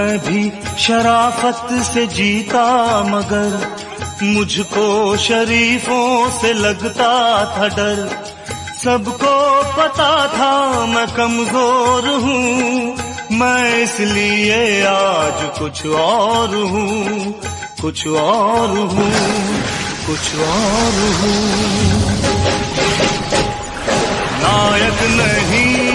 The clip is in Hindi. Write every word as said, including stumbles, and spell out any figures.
मैं भी शराफत से जीता मगर मुझको शरीफों से लगता था डर। सबको पता था मैं कमजोर हूँ, मैं इसलिए आज कुछ और हूँ, कुछ और हूँ, कुछ और हूँ। नायक नहीं